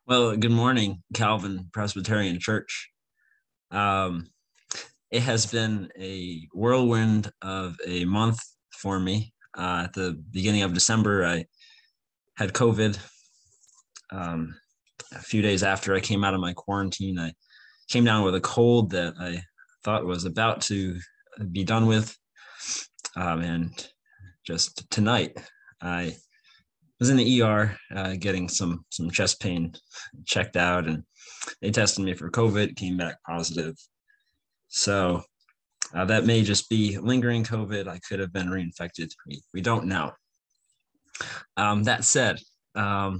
Well, good morning, Calvin Presbyterian Church. Um, it has been a whirlwind of a month for me. At the beginning of December, I had COVID. Um, a few days after I came out of my quarantine, I came down with a cold that I thought was about to be done with. And just tonight, I was in the ER getting some chest pain checked out, and they tested me for COVID, came back positive. So that may just be lingering COVID. I could have been reinfected. We don't know. That said, um,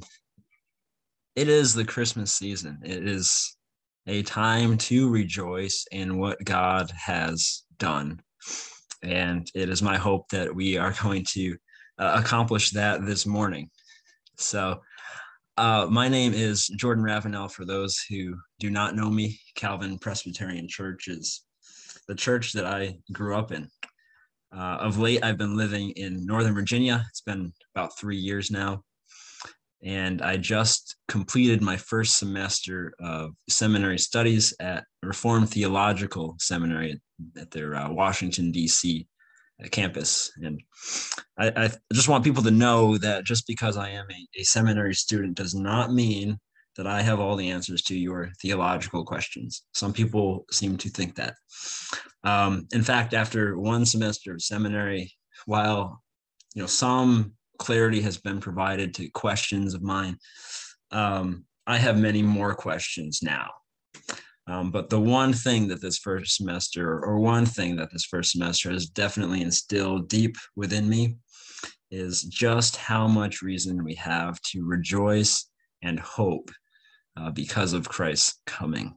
it is the Christmas season. It is a time to rejoice in what God has done. And it is my hope that we are going to accomplish that this morning. So, my name is Jordan Ravenel. For those who do not know me, Calvin Presbyterian Church is the church that I grew up in. Of late, I've been living in Northern Virginia. It's been about 3 years now. And I just completed my first semester of seminary studies at Reformed Theological Seminary at their Washington, D.C. campus. And I just want people to know that just because I am a seminary student does not mean that I have all the answers to your theological questions. Some people seem to think that. In fact, after one semester of seminary, while some clarity has been provided to questions of mine, I have many more questions now. But the one thing that this first semester, or one thing that this first semester has definitely instilled deep within me, is just how much reason we have to rejoice and hope because of Christ's coming.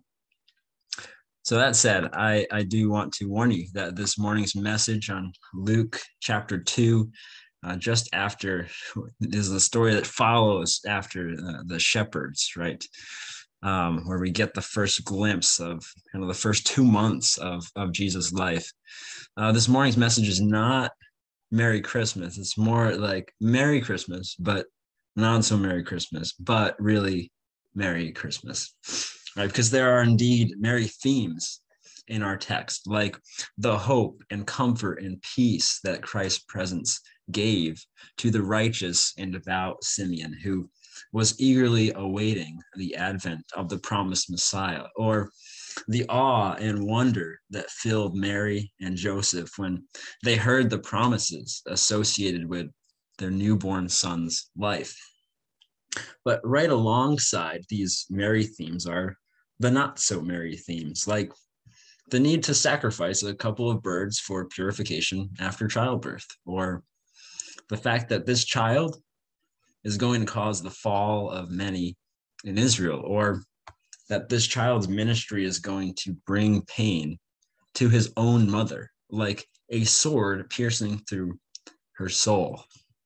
So that said, I do want to warn you that this morning's message on Luke chapter 2, just after, is the story that follows after the shepherds, right? Where we get the first glimpse of kind of the first 2 months of Jesus' life. This morning's message is not Merry Christmas. It's more like Merry Christmas, but not so Merry Christmas, but really Merry Christmas, right? Because there are indeed merry themes in our text, like the hope and comfort and peace that Christ's presence gave to the righteous and devout Simeon, who was eagerly awaiting the advent of the promised Messiah, or the awe and wonder that filled Mary and Joseph when they heard the promises associated with their newborn son's life. But right alongside these merry themes are the not so merry themes, like the need to sacrifice a couple of birds for purification after childbirth, or the fact that this child is going to cause the fall of many in Israel, or that this child's ministry is going to bring pain to his own mother, like a sword piercing through her soul.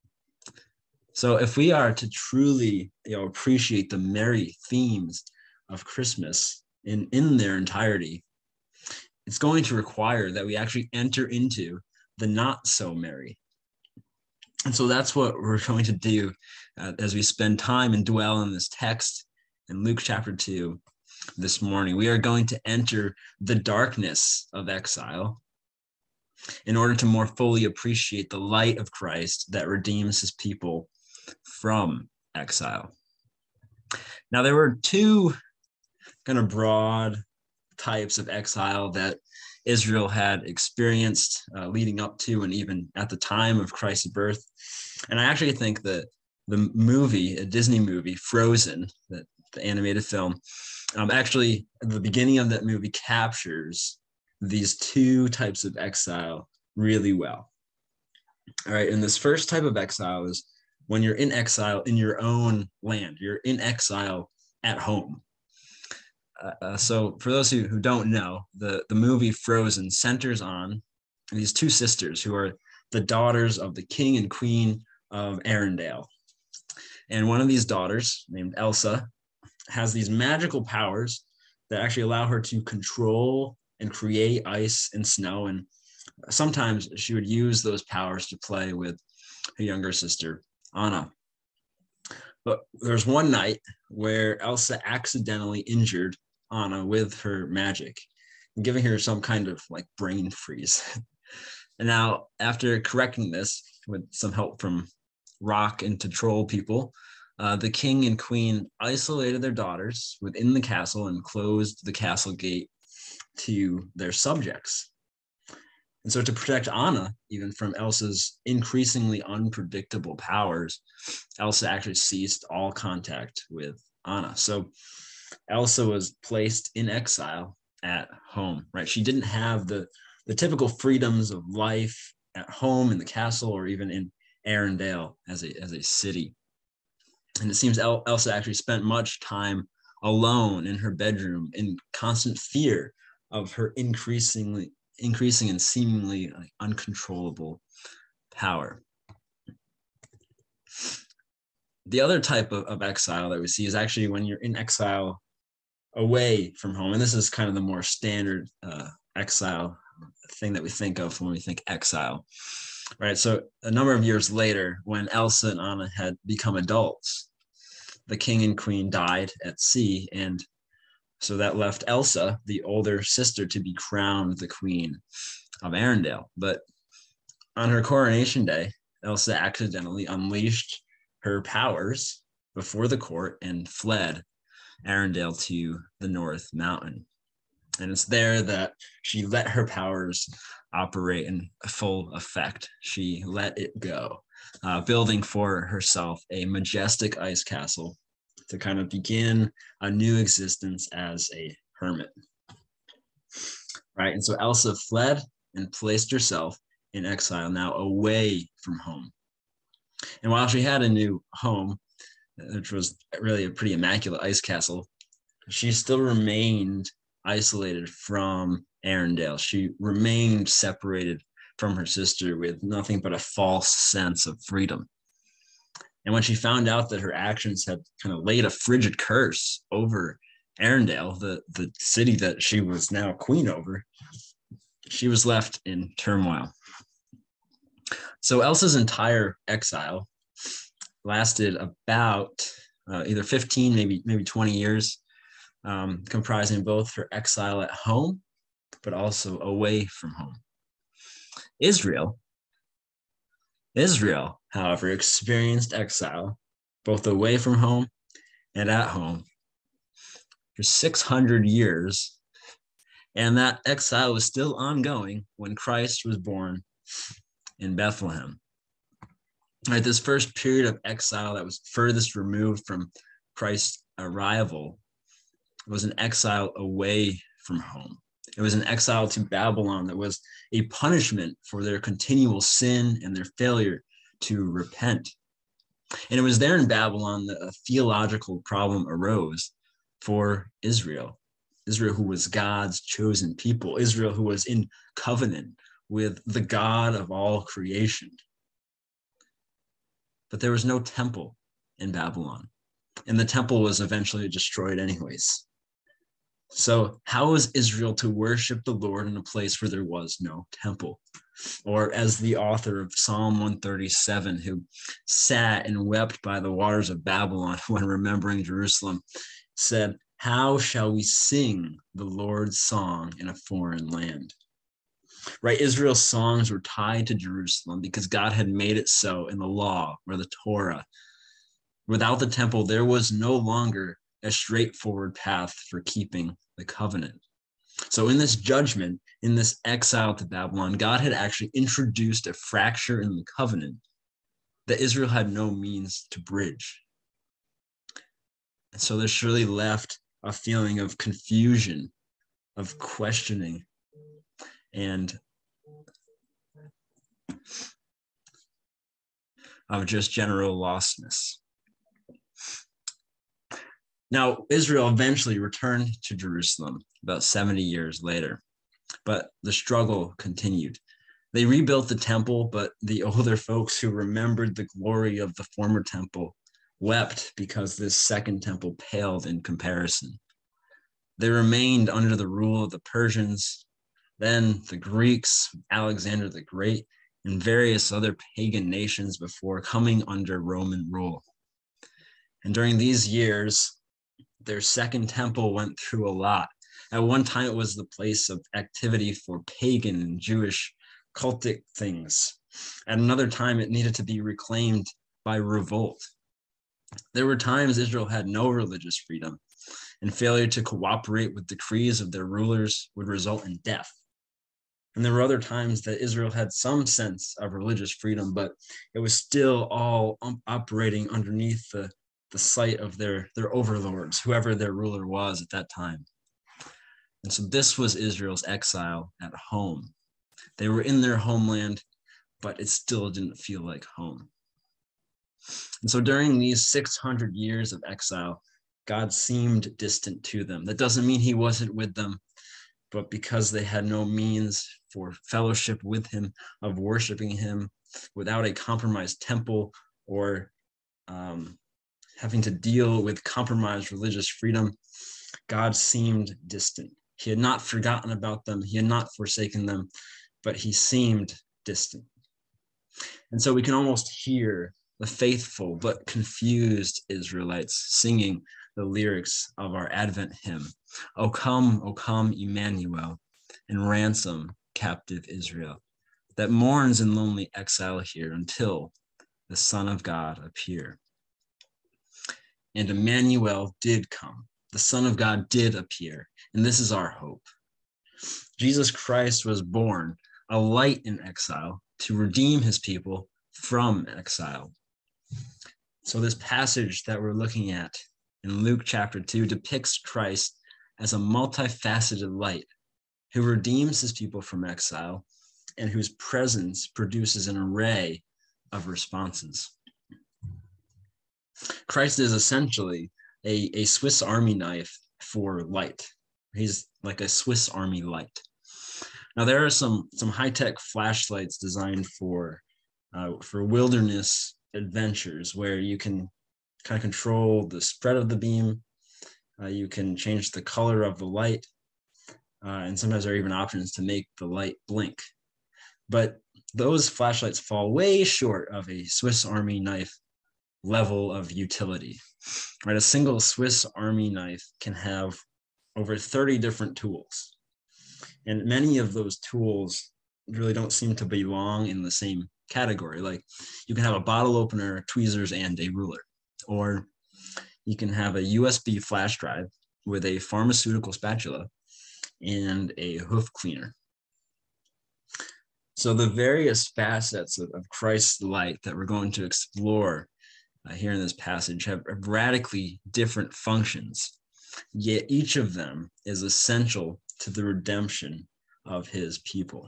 So if we are to truly appreciate the merry themes of Christmas in their entirety, it's going to require that we actually enter into the not so merry. And so that's what we're going to do as we spend time and dwell in this text in Luke chapter 2 this morning. We are going to enter the darkness of exile in order to more fully appreciate the light of Christ that redeems his people from exile. Now, there were two kind of broad types of exile that Israel had experienced leading up to and even at the time of Christ's birth. And I actually think that the movie, a Disney movie, Frozen, the animated film, actually at the beginning of that movie captures these two types of exile really well. All right, and this first type of exile is when you're in exile in your own land. You're in exile at home. So for those who don't know, the movie Frozen centers on these two sisters who are the daughters of the king and queen of Arendelle. And one of these daughters, named Elsa, has these magical powers that actually allow her to control and create ice and snow. And sometimes she would use those powers to play with her younger sister, Anna. But there's one night where Elsa accidentally injured Anna with her magic, giving her some kind of like brain freeze. And now, after correcting this with some help from rock and to troll people, the king and queen isolated their daughters within the castle and closed the castle gate to their subjects. And so, to protect Anna, even from Elsa's increasingly unpredictable powers, Elsa actually ceased all contact with Anna. So, Elsa was placed in exile at home, right? She didn't have the typical freedoms of life at home in the castle or even in Arendelle as a city. And it seems Elsa actually spent much time alone in her bedroom in constant fear of her increasing and seemingly like uncontrollable power. The other type of exile that we see is actually when you're in exile away from home. And this is kind of the more standard exile thing that we think of when we think exile, right? So a number of years later, when Elsa and Anna had become adults, the king and queen died at sea, and so that left Elsa, the older sister, to be crowned the queen of Arendelle. But on her coronation day, Elsa accidentally unleashed her powers before the court and fled Arendelle to the North Mountain. And it's there that she let her powers operate in full effect. She let it go, building for herself a majestic ice castle to kind of begin a new existence as a hermit. Right. And so Elsa fled and placed herself in exile, now away from home. And while she had a new home, which was really a pretty immaculate ice castle, she still remained isolated from Arendelle. She remained separated from her sister with nothing but a false sense of freedom. And when she found out that her actions had kind of laid a frigid curse over Arendelle, the city that she was now queen over, she was left in turmoil. So Elsa's entire exile lasted about either 15, maybe 20 years, comprising both her exile at home, but also away from home. Israel, however, experienced exile both away from home and at home for 600 years. And that exile was still ongoing when Christ was born in Bethlehem. Right, this first period of exile that was furthest removed from Christ's arrival was an exile away from home. It was an exile to Babylon that was a punishment for their continual sin and their failure to repent. And it was there in Babylon that a theological problem arose for Israel. Israel, who was God's chosen people, Israel, who was in covenant with the God of all creation. But there was no temple in Babylon, and the temple was eventually destroyed anyways. So how was Israel to worship the Lord in a place where there was no temple? Or as the author of Psalm 137, who sat and wept by the waters of Babylon when remembering Jerusalem, said, "How shall we sing the Lord's song in a foreign land?" Right? Israel's songs were tied to Jerusalem because God had made it so in the law or the Torah. Without the temple, there was no longer a straightforward path for keeping the covenant. So in this judgment, in this exile to Babylon, God had actually introduced a fracture in the covenant that Israel had no means to bridge. And so there surely left a feeling of confusion, of questioning, and of just general lostness. Now, Israel eventually returned to Jerusalem about 70 years later, but the struggle continued. They rebuilt the temple, but the older folks who remembered the glory of the former temple wept because this second temple paled in comparison. They remained under the rule of the Persians, then the Greeks, Alexander the Great, and various other pagan nations before coming under Roman rule. And during these years, their second temple went through a lot. At one time, it was the place of activity for pagan and Jewish cultic things. At another time, it needed to be reclaimed by revolt. There were times Israel had no religious freedom, and failure to cooperate with decrees of their rulers would result in death. And there were other times that Israel had some sense of religious freedom, but it was still all operating underneath the sight of their overlords, whoever their ruler was at that time. And so this was Israel's exile at home. They were in their homeland, but it still didn't feel like home. And so during these 600 years of exile, God seemed distant to them. That doesn't mean he wasn't with them, but because they had no means for fellowship with him, of worshiping him without a compromised temple or having to deal with compromised religious freedom, God seemed distant. He had not forgotten about them. He had not forsaken them, but he seemed distant. And so we can almost hear the faithful but confused Israelites singing the lyrics of our Advent hymn, O come, Emmanuel, and ransom captive Israel, that mourns in lonely exile here until the Son of God appear. And Emmanuel did come. The Son of God did appear, and this is our hope. Jesus Christ was born, a light in exile, to redeem his people from exile. So this passage that we're looking at in Luke chapter 2 depicts Christ as a multifaceted light who redeems his people from exile and whose presence produces an array of responses. Christ is essentially a Swiss Army knife for light. He's like a Swiss Army light. Now there are some high-tech flashlights designed for wilderness adventures where you can kind of control the spread of the beam. You can change the color of the light. And sometimes there are even options to make the light blink. But those flashlights fall way short of a Swiss Army knife level of utility. Right? A single Swiss Army knife can have over 30 different tools. And many of those tools really don't seem to belong in the same category. Like you can have a bottle opener, tweezers, and a ruler. Or you can have a USB flash drive with a pharmaceutical spatula and a hoof cleaner. So the various facets of Christ's light that we're going to explore here in this passage have radically different functions, yet each of them is essential to the redemption of his people.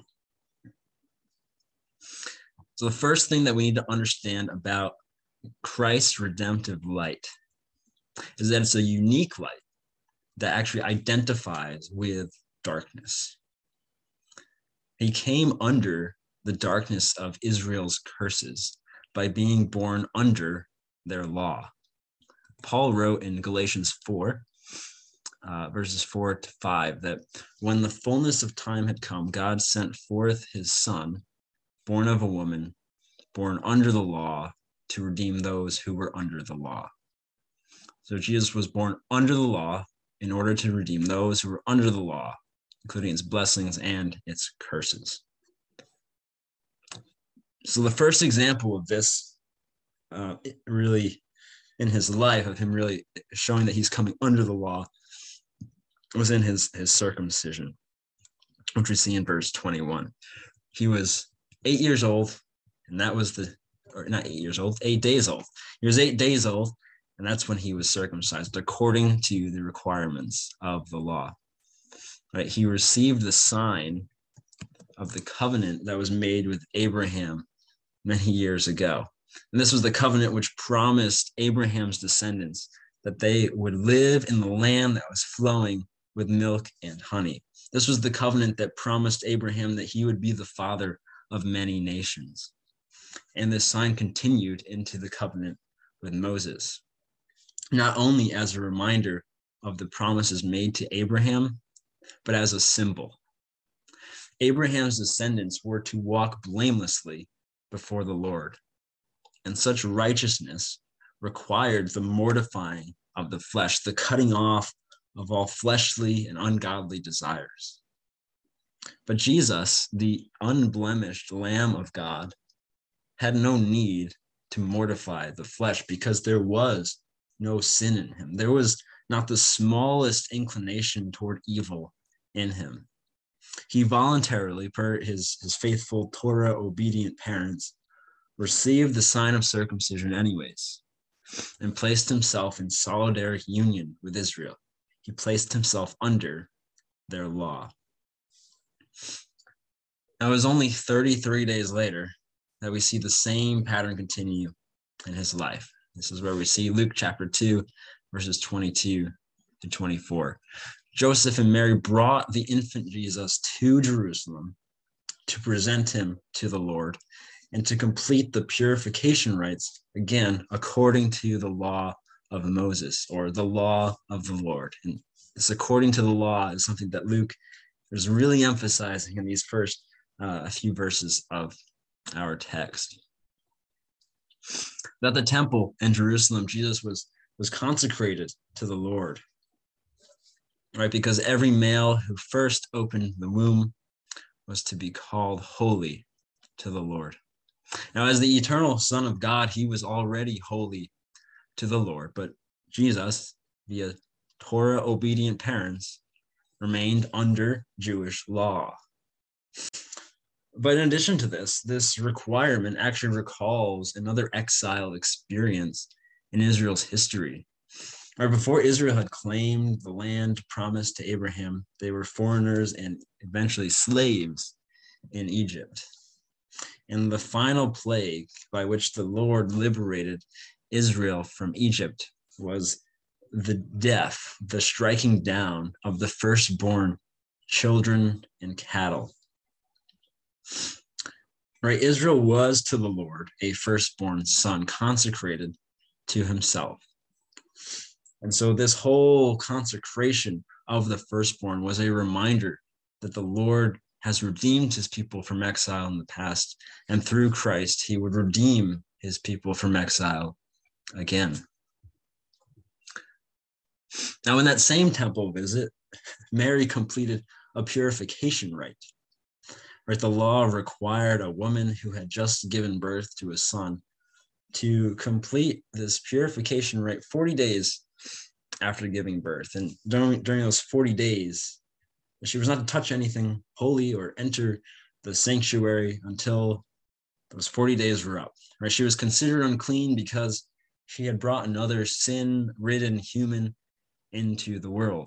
So the first thing that we need to understand about Christ's redemptive light is that it's a unique light that actually identifies with darkness. He came under the darkness of Israel's curses by being born under their law. Paul wrote in Galatians 4, verses 4 to 5, that when the fullness of time had come, God sent forth his Son, born of a woman, born under the law, to redeem those who were under the law. So Jesus was born under the law in order to redeem those who were under the law, including its blessings and its curses. So the first example of this really in his life, of him really showing that he's coming under the law, was in his circumcision, which we see in verse 21. He was 8 years old, and that was not 8 years old, 8 days old. He was 8 days old, and that's when he was circumcised, according to the requirements of the law. Right? He received the sign of the covenant that was made with Abraham many years ago. And this was the covenant which promised Abraham's descendants that they would live in the land that was flowing with milk and honey. This was the covenant that promised Abraham that he would be the father of many nations. And this sign continued into the covenant with Moses, not only as a reminder of the promises made to Abraham, but as a symbol. Abraham's descendants were to walk blamelessly before the Lord, and such righteousness required the mortifying of the flesh, the cutting off of all fleshly and ungodly desires. But Jesus, the unblemished Lamb of God, had no need to mortify the flesh because there was no sin in him. There was not the smallest inclination toward evil in him. He voluntarily, per his faithful Torah-obedient parents, received the sign of circumcision anyways, and placed himself in solidary union with Israel. He placed himself under their law. Now, it was only 33 days later that we see the same pattern continue in his life. This is where we see Luke chapter 2, verses 22 to 24. Joseph and Mary brought the infant Jesus to Jerusalem to present him to the Lord and to complete the purification rites, again, according to the law of Moses, or the law of the Lord. And this according to the law is something that Luke is really emphasizing in these first few verses of our text. At the temple in Jerusalem, Jesus was consecrated to the Lord, right? Because every male who first opened the womb was to be called holy to the Lord. Now, as the eternal Son of God, he was already holy to the Lord, but Jesus, via Torah-obedient parents, remained under Jewish law. But in addition to this requirement actually recalls another exile experience in Israel's history. Right before Israel had claimed the land promised to Abraham, they were foreigners and eventually slaves in Egypt. And the final plague by which the Lord liberated Israel from Egypt was the death, the striking down of the firstborn children and cattle. Right, Israel was to the Lord a firstborn son consecrated to himself. And so this whole consecration of the firstborn was a reminder that the Lord has redeemed his people from exile in the past, and through Christ, he would redeem his people from exile again. Now, in that same temple visit, Mary completed a purification rite. Right, the law required a woman who had just given birth to a son to complete this purification rite 40 days after giving birth. And during those 40 days, she was not to touch anything holy or enter the sanctuary until those 40 days were up. Right, she was considered unclean because she had brought another sin-ridden human into the world.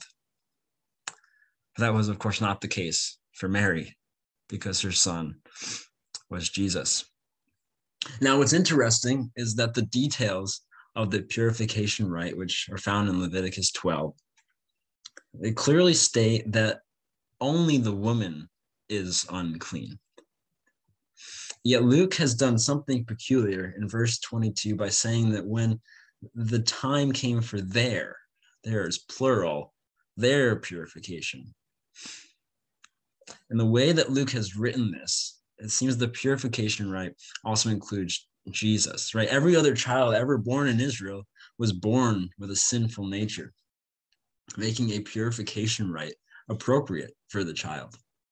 But that was, of course, not the case for Mary, because her son was Jesus. Now, what's interesting is that the details of the purification rite, which are found in Leviticus 12, they clearly state that only the woman is unclean. Yet Luke has done something peculiar in verse 22 by saying that when the time came for there is plural, their purification. And the way that Luke has written this, it seems the purification rite also includes Jesus, right? Every other child ever born in Israel was born with a sinful nature, making a purification rite appropriate for the child.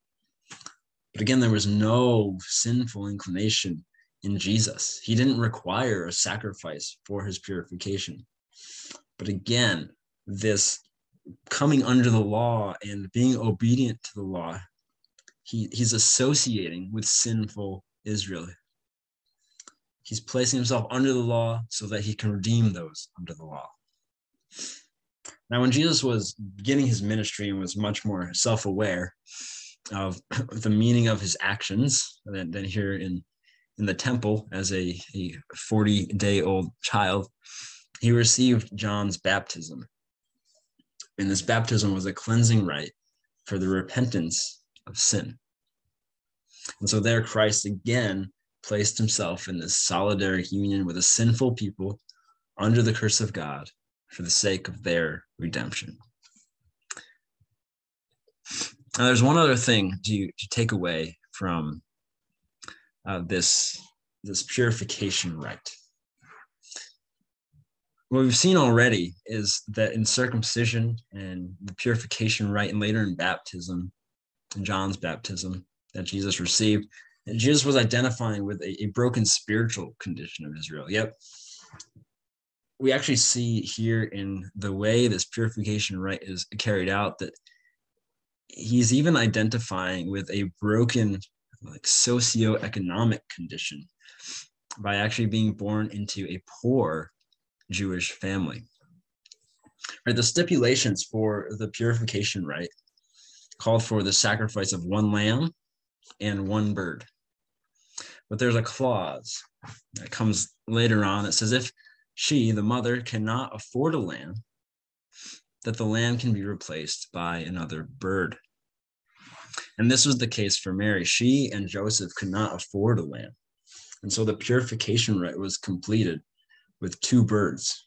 But again, there was no sinful inclination in Jesus. He didn't require a sacrifice for his purification. But again, this coming under the law and being obedient to the law, he's associating with sinful Israel. He's placing himself under the law so that he can redeem those under the law. Now, when Jesus was beginning his ministry and was much more self-aware of the meaning of his actions than here in the temple as a 40-day-old child, he received John's baptism. And this baptism was a cleansing rite for the repentance of sin. And so there Christ again placed himself in this solidary union with a sinful people under the curse of God for the sake of their redemption. Now, there's one other thing to take away from this purification rite. what we've seen already is that in circumcision and the purification rite, and later in baptism, in John's baptism that Jesus received, and Jesus was identifying with a broken spiritual condition of Israel. Yep. We actually see here in the way this purification rite is carried out that he's even identifying with a broken socioeconomic condition by actually being born into a poor Jewish family. Right, the stipulations for the purification rite called for the sacrifice of one lamb and one bird. But there's a clause that comes later on that says if she, the mother, cannot afford a lamb, that the lamb can be replaced by another bird. And this was the case for Mary. She and Joseph could not afford a lamb. And so the purification rite was completed with 2 birds.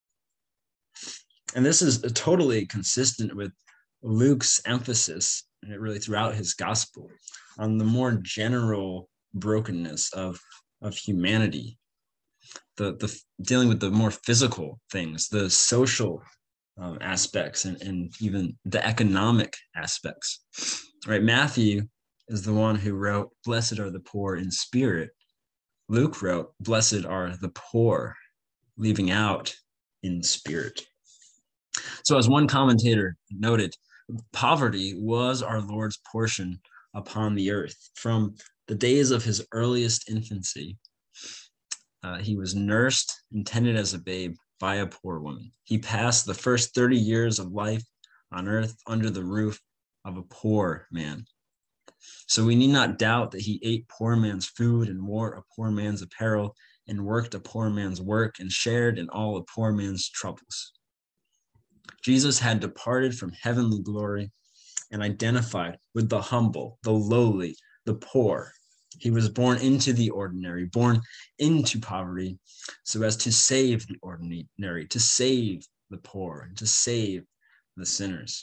And this is totally consistent with Luke's emphasis, really throughout his gospel, on the more general brokenness of humanity, the dealing with the more physical things, the social aspects, and even the economic aspects. Right? Matthew is the one who wrote, "Blessed are the poor in spirit." Luke wrote, "Blessed are the poor," leaving out "in spirit." So as one commentator noted, poverty was our Lord's portion upon the earth. From the days of his earliest infancy, he was nursed and tended as a babe by a poor woman. He passed the first 30 years of life on earth under the roof of a poor man. So we need not doubt that he ate poor man's food and wore a poor man's apparel and worked a poor man's work and shared in all a poor man's troubles. Jesus had departed from heavenly glory and identified with the humble, the lowly, the poor. He was born into the ordinary, born into poverty, so as to save the ordinary, to save the poor, and to save the sinners.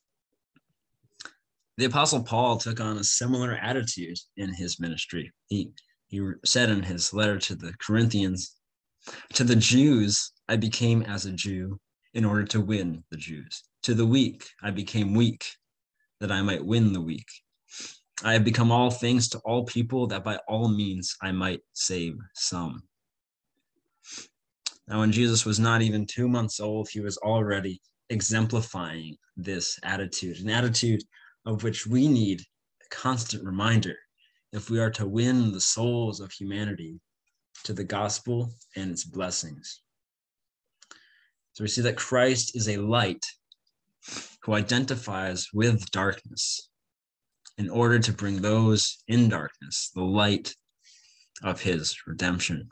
The Apostle Paul took on a similar attitude in his ministry. He said in his letter to the Corinthians, "To the Jews, I became as a Jew in order to win the Jews. To the weak, I became weak, that I might win the weak. I have become all things to all people, that by all means I might save some." Now, when Jesus was not even 2 months old, he was already exemplifying this attitude, an attitude of which we need a constant reminder if we are to win the souls of humanity to the gospel and its blessings. So we see that Christ is a light who identifies with darkness in order to bring those in darkness the light of his redemption.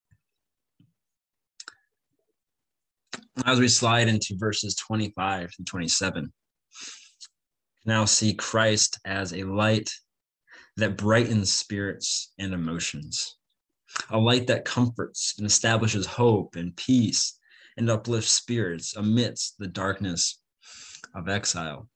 As we slide into verses 25 and 27, now see Christ as a light that brightens spirits and emotions, a light that comforts and establishes hope and peace and uplifts spirits amidst the darkness of exile.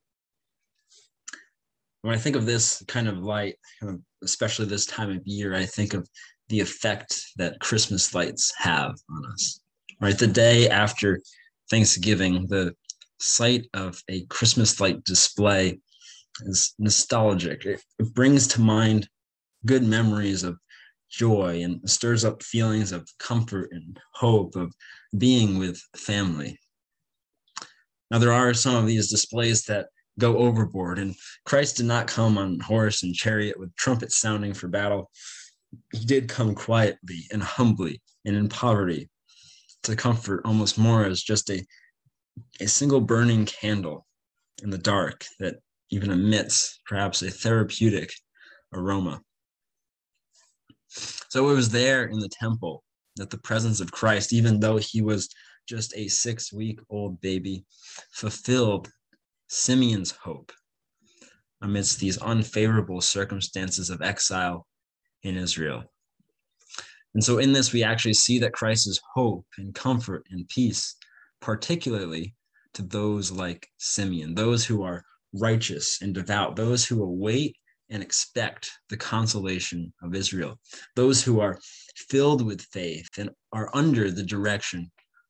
When I think of this kind of light, especially this time of year, I think of the effect that Christmas lights have on us. Right, the day after Thanksgiving, the sight of a Christmas light display is nostalgic. It brings to mind good memories of joy and stirs up feelings of comfort and hope of being with family. Now, there are some of these displays that go overboard, and Christ did not come on horse and chariot with trumpets sounding for battle. He did come quietly and humbly and in poverty to comfort almost more as just a single burning candle in the dark that even emits perhaps a therapeutic aroma. So it was there in the temple that the presence of Christ, even though he was just a 6-week-old baby, fulfilled Simeon's hope amidst these unfavorable circumstances of exile in Israel. And so in this, we actually see that Christ is hope and comfort and peace, particularly to those like Simeon, those who are righteous and devout, those who await and expect the consolation of Israel, those who are filled with faith and are under the direction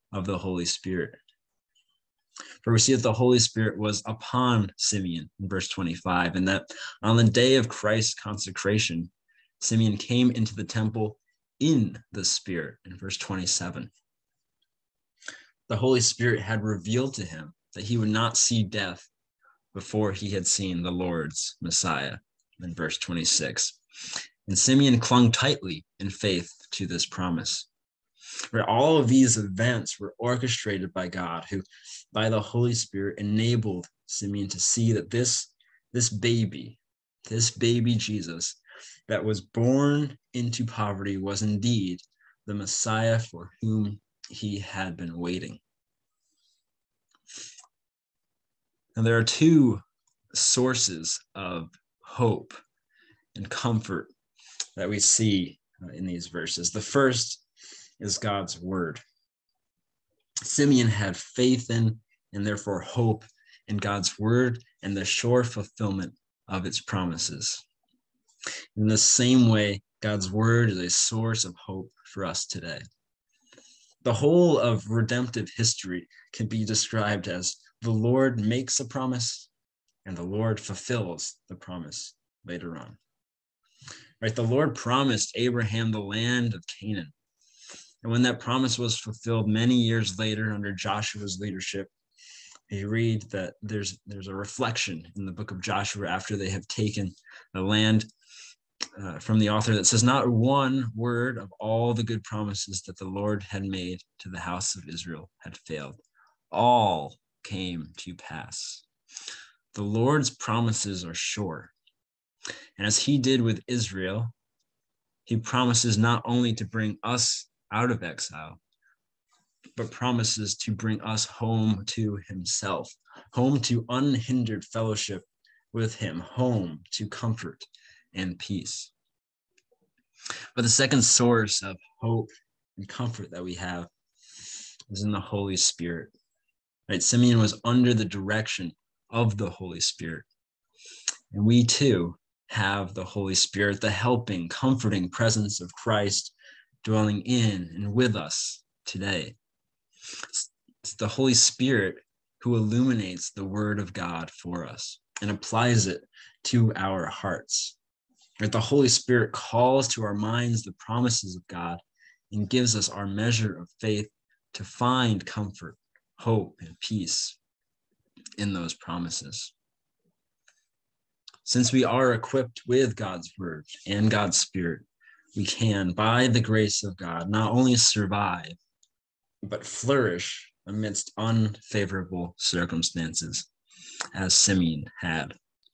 of the Holy Spirit. For we see that the Holy Spirit was upon Simeon in verse 25, and that on the day of Christ's consecration, Simeon came into the temple in the Spirit in verse 27. The Holy Spirit had revealed to him that he would not see death before he had seen the Lord's Messiah in verse 26. And Simeon clung tightly in faith to this promise. Where all of these events were orchestrated by God, who by the Holy Spirit enabled Simeon to see that this baby Jesus that was born into poverty was indeed the Messiah for whom he had been waiting. And there are two sources of hope and comfort that we see in these verses. The first is God's word. Simeon had faith in and therefore hope in God's word and the sure fulfillment of its promises. In the same way, God's word is a source of hope for us today. The whole of redemptive history can be described as the Lord makes a promise and the Lord fulfills the promise later on. Right? The Lord promised Abraham the land of Canaan. And when that promise was fulfilled many years later under Joshua's leadership, you read that there's a reflection in the book of Joshua after they have taken the land from the author that says, not one word of all the good promises that the Lord had made to the house of Israel had failed. All came to pass. The Lord's promises are sure. And as he did with Israel, he promises not only to bring us out of exile, but promises to bring us home to himself, home to unhindered fellowship with him, home to comfort and peace. But the second source of hope and comfort that we have is in the Holy Spirit. Right? Simeon was under the direction of the Holy Spirit. And we too have the Holy Spirit, the helping, comforting presence of Christ dwelling in and with us today. It's the Holy Spirit who illuminates the word of God for us and applies it to our hearts. Right? The Holy Spirit calls to our minds the promises of God and gives us our measure of faith to find comfort, hope, and peace in those promises. Since we are equipped with God's word and God's Spirit, we can, by the grace of God, not only survive, but flourish amidst unfavorable circumstances, as Simeon had.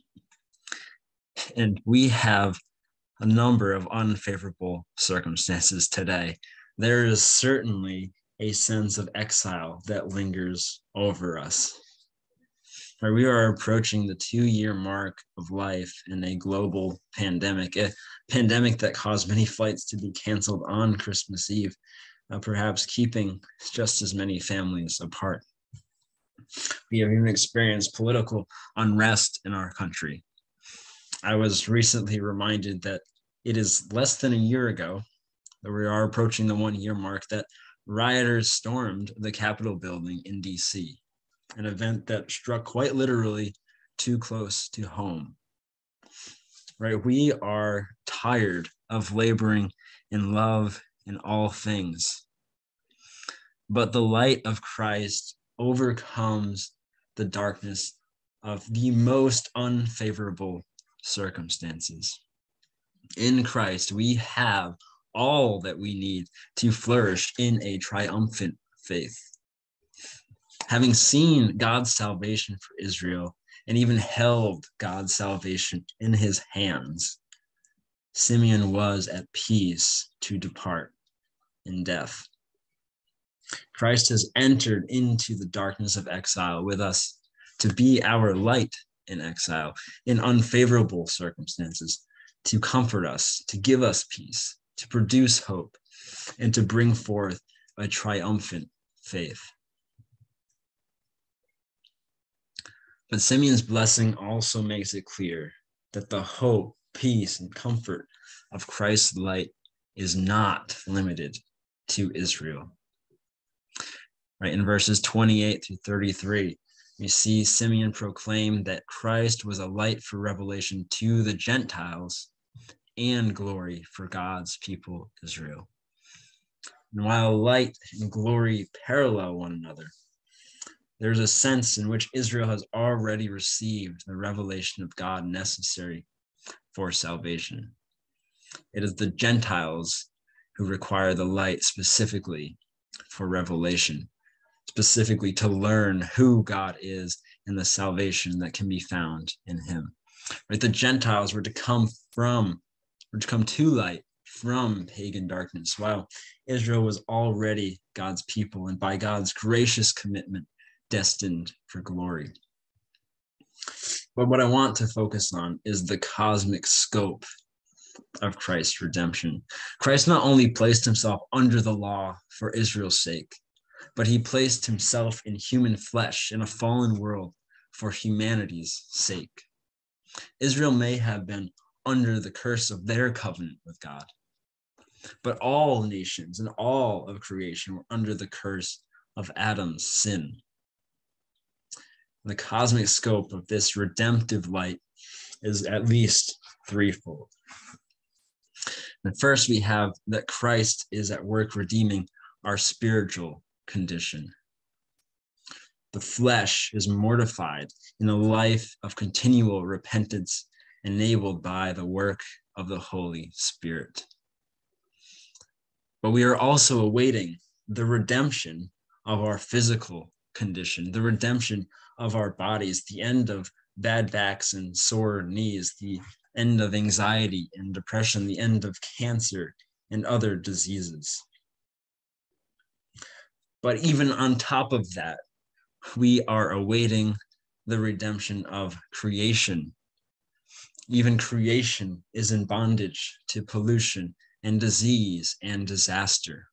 And we have a number of unfavorable circumstances today. There is certainly a sense of exile that lingers over us. We are approaching the 2-year mark of life in a global pandemic, a pandemic that caused many flights to be canceled on Christmas Eve, perhaps keeping just as many families apart. We have even experienced political unrest in our country. I was recently reminded that it is less than a year ago that we are approaching the 1-year mark that rioters stormed the Capitol building in DC, an event that struck quite literally too close to home. Right? We are tired of laboring in love in all things. But the light of Christ overcomes the darkness of the most unfavorable circumstances. In Christ, we have all that we need to flourish in a triumphant faith. Having seen God's salvation for Israel and even held God's salvation in his hands, Simeon was at peace to depart in death. Christ has entered into the darkness of exile with us to be our light in exile, in unfavorable circumstances, to comfort us, to give us peace, to produce hope, and to bring forth a triumphant faith. But Simeon's blessing also makes it clear that the hope, peace, and comfort of Christ's light is not limited to Israel. Right, in verses 28 through 33, we see Simeon proclaim that Christ was a light for revelation to the Gentiles and glory for God's people, Israel. And while light and glory parallel one another, there's a sense in which Israel has already received the revelation of God necessary for salvation. It is the Gentiles who require the light specifically for revelation, specifically to learn who God is and the salvation that can be found in him. Right? The Gentiles were to come to light from pagan darkness, while Israel was already God's people and by God's gracious commitment destined for glory. But what I want to focus on is the cosmic scope of Christ's redemption. Christ not only placed himself under the law for Israel's sake, but he placed himself in human flesh in a fallen world for humanity's sake. Israel may have been under the curse of their covenant with God, but all nations and all of creation were under the curse of Adam's sin. The cosmic scope of this redemptive light is at least threefold. And first, we have that Christ is at work redeeming our spiritual condition. The flesh is mortified in a life of continual repentance enabled by the work of the Holy Spirit. But we are also awaiting the redemption of our physical condition, the redemption of our bodies, the end of bad backs and sore knees, the end of anxiety and depression, the end of cancer and other diseases. But even on top of that, we are awaiting the redemption of creation. Even creation is in bondage to pollution and disease and disaster.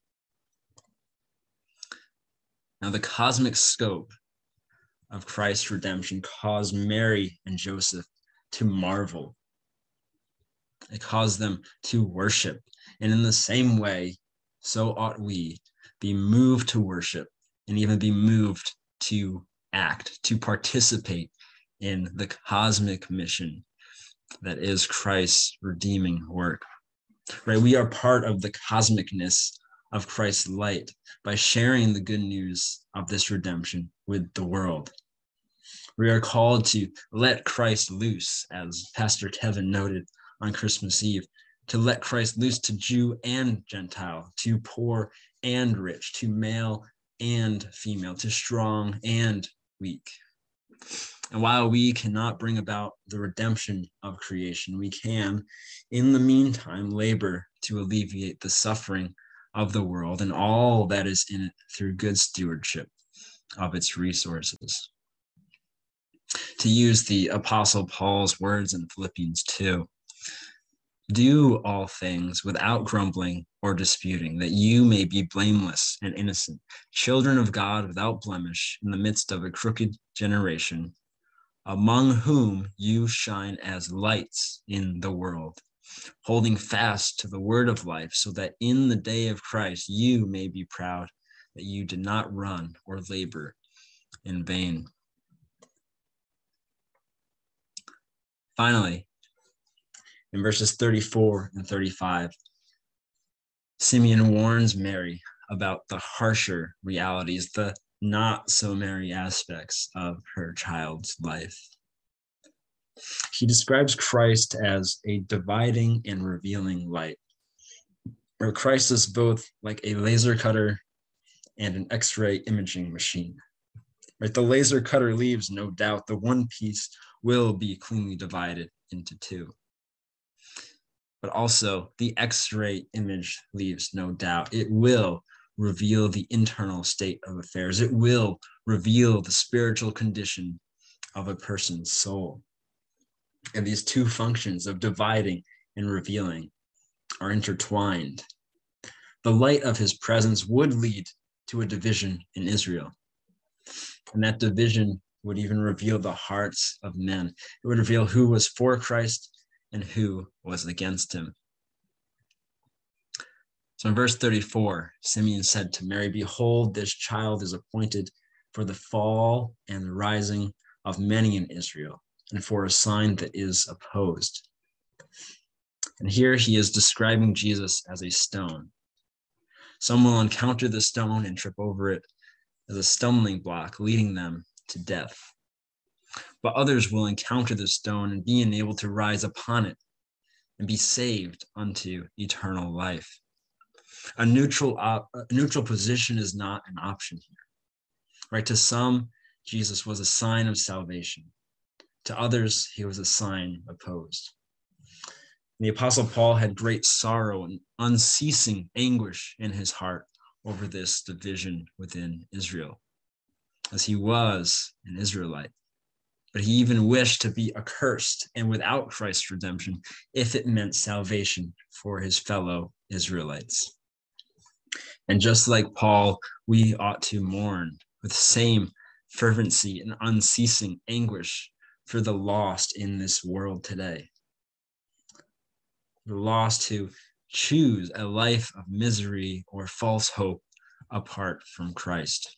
Now, the cosmic scope of Christ's redemption caused Mary and Joseph to marvel. It caused them to worship. And in the same way, so ought we be moved to worship and even be moved to act, to participate in the cosmic mission that is Christ's redeeming work. Right? We are part of the cosmicness of Christ's light by sharing the good news of this redemption with the world. We are called to let Christ loose, as Pastor Kevin noted on Christmas Eve, to let Christ loose to Jew and Gentile, to poor and rich, to male and female, to strong and weak. And while we cannot bring about the redemption of creation, we can, in the meantime, labor to alleviate the suffering of the world and all that is in it through good stewardship of its resources. To use the Apostle Paul's words in Philippians 2, do all things without grumbling or disputing, that you may be blameless and innocent, children of God without blemish in the midst of a crooked generation, among whom you shine as lights in the world, holding fast to the word of life, so that in the day of Christ you may be proud that you did not run or labor in vain. Finally, in verses 34 and 35, Simeon warns Mary about the harsher realities, the not so merry aspects of her child's life. He describes Christ as a dividing and revealing light, where Christ is both like a laser cutter and an X-ray imaging machine. Right? The laser cutter leaves no doubt the one piece will be cleanly divided into two. But also the X-ray image leaves no doubt. It will reveal the internal state of affairs. It will reveal the spiritual condition of a person's soul. And these two functions of dividing and revealing are intertwined. The light of his presence would lead to a division in Israel. And that division would even reveal the hearts of men. It would reveal who was for Christ and who was against him. So in verse 34, Simeon said to Mary, "Behold, this child is appointed for the fall and the rising of many in Israel, and for a sign that is opposed." And here he is describing Jesus as a stone. Some will encounter the stone and trip over it as a stumbling block, leading them to death. But others will encounter the stone and be able to rise upon it and be saved unto eternal life. A neutral position is not an option here, right? To some, Jesus was a sign of salvation. To others, he was a sign opposed. And the Apostle Paul had great sorrow and unceasing anguish in his heart over this division within Israel, as he was an Israelite. But he even wished to be accursed and without Christ's redemption if it meant salvation for his fellow Israelites. And just like Paul, we ought to mourn with same fervency and unceasing anguish for the lost in this world today. The lost who choose a life of misery or false hope apart from Christ.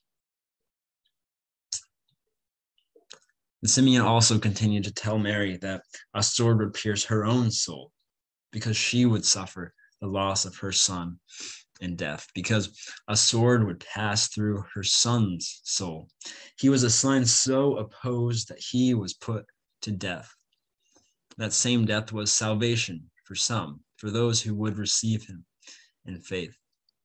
And Simeon also continued to tell Mary that a sword would pierce her own soul because she would suffer the loss of her son in death, because a sword would pass through her son's soul. He was a sign so opposed that he was put to death. That same death was salvation for some, for those who would receive him in faith.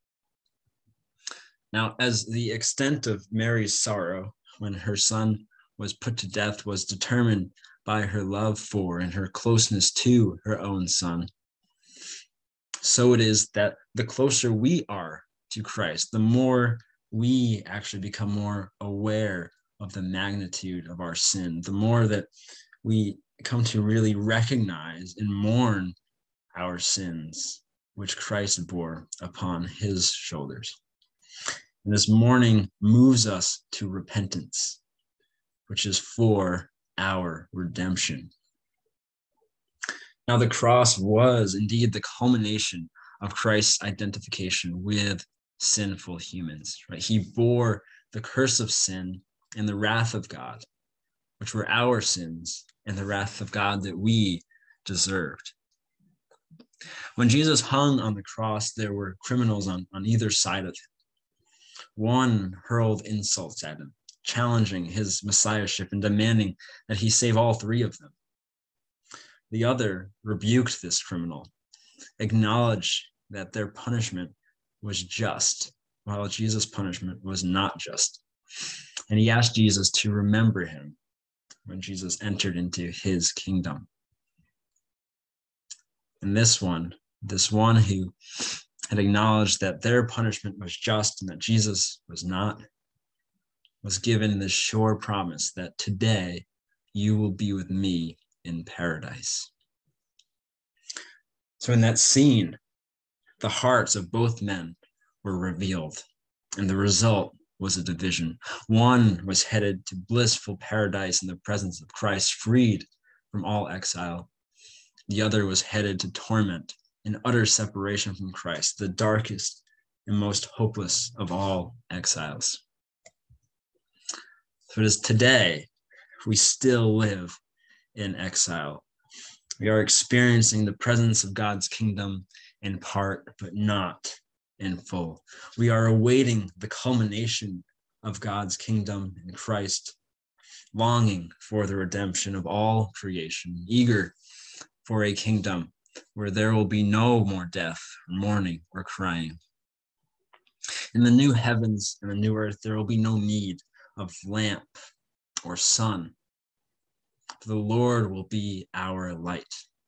Now, as the extent of Mary's sorrow when her son was put to death was determined by her love for and her closeness to her own son, so it is that the closer we are to Christ, the more we actually become more aware of the magnitude of our sin, the more that we come to really recognize and mourn our sins, which Christ bore upon his shoulders. And this mourning moves us to repentance, which is for our redemption. Now, the cross was indeed the culmination of Christ's identification with sinful humans, right? He bore the curse of sin and the wrath of God, which were our sins and the wrath of God that we deserved. When Jesus hung on the cross, there were criminals on either side of him. One hurled insults at him, challenging his messiahship and demanding that he save all three of them. The other rebuked this criminal, acknowledged that their punishment was just, while Jesus' punishment was not just. And he asked Jesus to remember him when Jesus entered into his kingdom. And this one who had acknowledged that their punishment was just and that Jesus was not, was given this sure promise that today you will be with me in paradise. So in that scene, the hearts of both men were revealed, and the result was a division. One was headed to blissful paradise in the presence of Christ, freed from all exile. The other was headed to torment and utter separation from Christ, the darkest and most hopeless of all exiles. So it is today we still live in exile. We are experiencing the presence of God's kingdom in part, but not in full. We are awaiting the culmination of God's kingdom in Christ, longing for the redemption of all creation, eager for a kingdom where there will be no more death, mourning, or crying. In the new heavens and the new earth, there will be no need of lamp or sun. The Lord will be our light.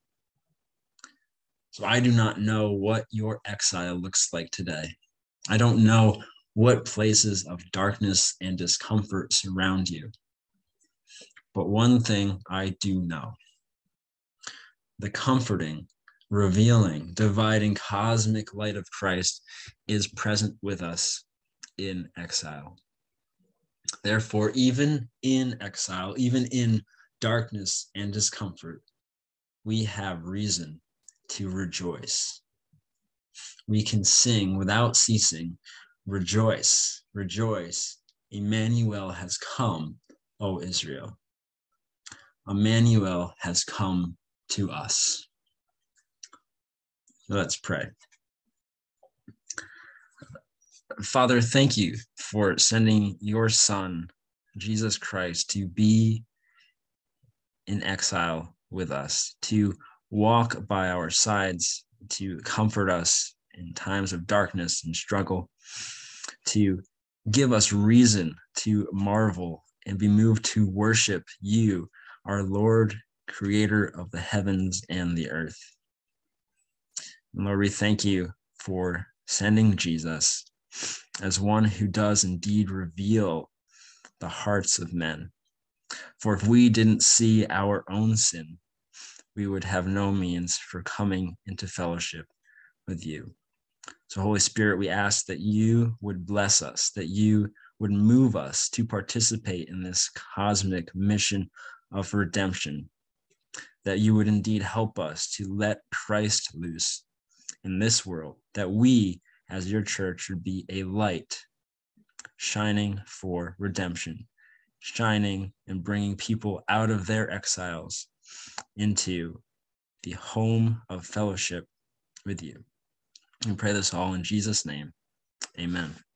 So I do not know what your exile looks like today. I don't know what places of darkness and discomfort surround you. But one thing I do know: the comforting, revealing, dividing cosmic light of Christ is present with us in exile. Therefore, even in exile, even in darkness and discomfort, we have reason to rejoice. we can sing without ceasing, rejoice, rejoice, Emmanuel has come, O Israel. Emmanuel has come to us. Let's pray. Father, thank you for sending your Son, Jesus Christ, to be in exile with us, to walk by our sides, to comfort us in times of darkness and struggle, to give us reason to marvel and be moved to worship you, our Lord, creator of the heavens and the earth. And Lord, we thank you for sending Jesus as one who does indeed reveal the hearts of men. For if we didn't see our own sin, we would have no means for coming into fellowship with you. So Holy Spirit, we ask that you would bless us, that you would move us to participate in this cosmic mission of redemption, that you would indeed help us to let Christ loose in this world, that we as your church would be a light shining for redemption, shining and bringing people out of their exiles into the home of fellowship with you. We pray this all in Jesus' name. Amen.